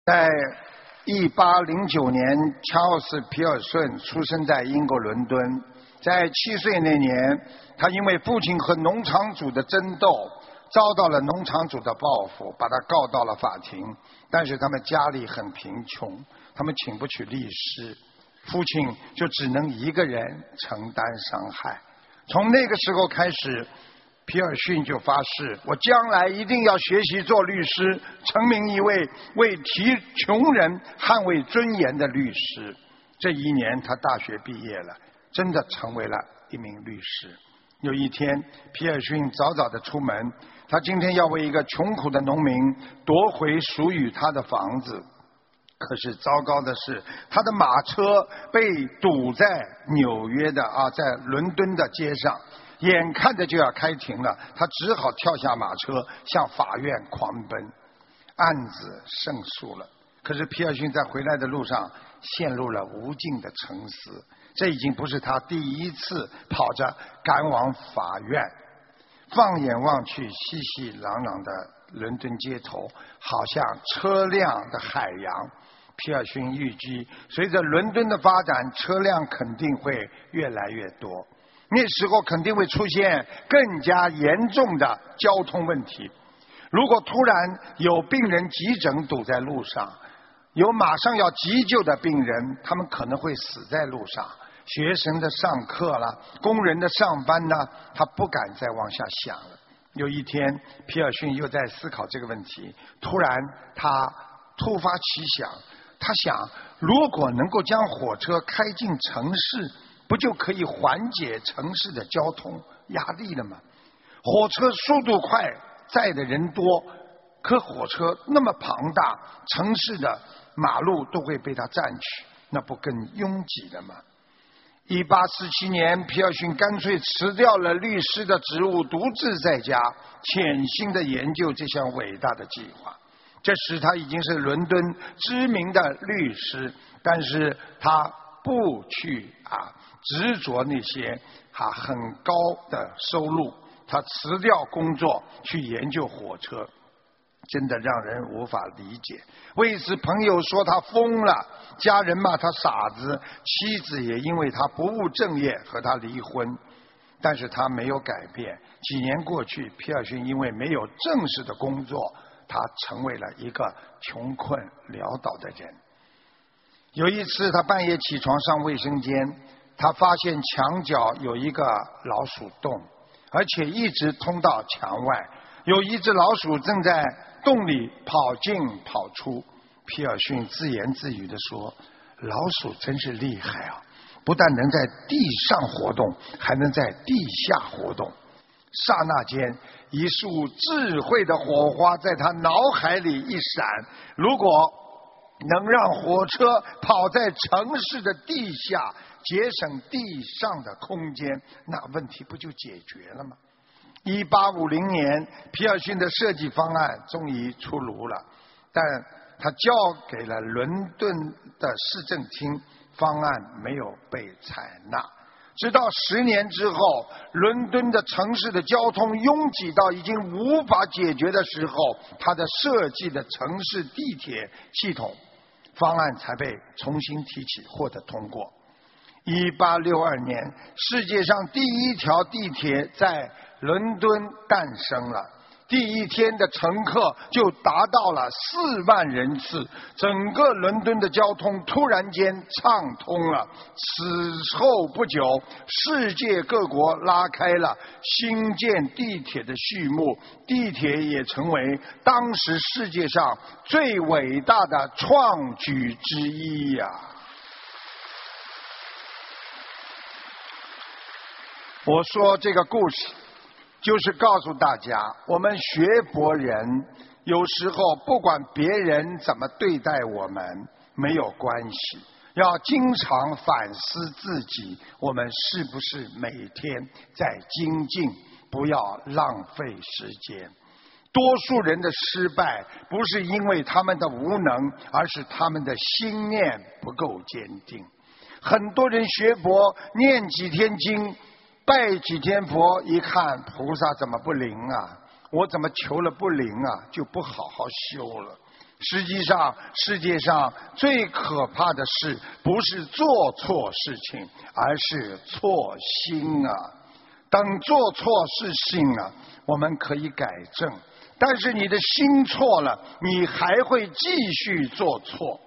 在1809年，乔尔斯·皮尔顺出生在英国伦敦。在7岁那年，他因为父亲和农场主的争斗，遭到了农场主的报复，把他告到了法庭。但是他们家里很贫穷，他们请不起律师，父亲就只能一个人承担伤害。从那个时候开始，皮尔逊就发誓，我将来一定要学习做律师，成名一位为替穷人捍卫尊严的律师。这一年他大学毕业了，真的成为了一名律师。有一天，皮尔逊早早地出门，他今天要为一个穷苦的农民夺回属于他的房子。可是糟糕的是，他的马车被堵在纽约的在伦敦的街上，眼看着就要开庭了，他只好跳下马车向法院狂奔。案子胜诉了，可是皮尔逊在回来的路上陷入了无尽的沉思。这已经不是他第一次跑着赶往法院。放眼望去，熙熙攘攘的伦敦街头好像车辆的海洋。皮尔逊预计，随着伦敦的发展，车辆肯定会越来越多，那时候肯定会出现更加严重的交通问题。如果突然有病人急诊堵在路上，有马上要急救的病人，他们可能会死在路上。学生的上课了，工人的上班呢，他不敢再往下想了。有一天，皮尔逊又在思考这个问题，突然他突发奇想，他想，如果能够将火车开进城市，不就可以缓解城市的交通压力了吗？火车速度快，载的人多，可火车那么庞大，城市的马路都会被它占据，那不更拥挤了吗？1847年，皮尔逊干脆辞掉了律师的职务，独自在家潜心地研究这项伟大的计划。这时他已经是伦敦知名的律师，但是他不去执着那些很高的收入，他辞掉工作去研究火车，真的让人无法理解。为此朋友说他疯了，家人骂他傻子，妻子也因为他不务正业和他离婚。但是他没有改变。几年过去，皮尔逊因为没有正式的工作，他成为了一个穷困潦倒的人。有一次他半夜起床上卫生间，他发现墙角有一个老鼠洞，而且一直通到墙外，有一只老鼠正在洞里跑进跑出。皮尔逊自言自语地说，老鼠真是厉害啊，不但能在地上活动，还能在地下活动。刹那间，一束智慧的火花在他脑海里一闪，如果能让火车跑在城市的地下，节省地上的空间，那问题不就解决了吗？1850年，皮尔逊的设计方案终于出炉了，但他交给了伦敦的市政厅，方案没有被采纳。直到10年之后，伦敦的城市的交通拥挤到已经无法解决的时候，他的设计的城市地铁系统方案才被重新提起，获得通过。1862年，世界上第一条地铁在伦敦诞生了，第一天的乘客就达到了4万人次，整个伦敦的交通突然间畅通了。此后不久，世界各国拉开了新建地铁的序幕，地铁也成为当时世界上最伟大的创举之一呀。我说这个故事就是告诉大家，我们学佛人有时候不管别人怎么对待我们没有关系，要经常反思自己，我们是不是每天在精进，不要浪费时间。多数人的失败不是因为他们的无能，而是他们的心念不够坚定。很多人学佛念几天经，拜几天佛，一看菩萨怎么不灵啊，我怎么求了不灵啊，就不好好修了。 实际上，世界上最可怕的事不是做错事情，而是错心啊。当做错事情了，我们可以改正，但是你的心错了，你还会继续做错。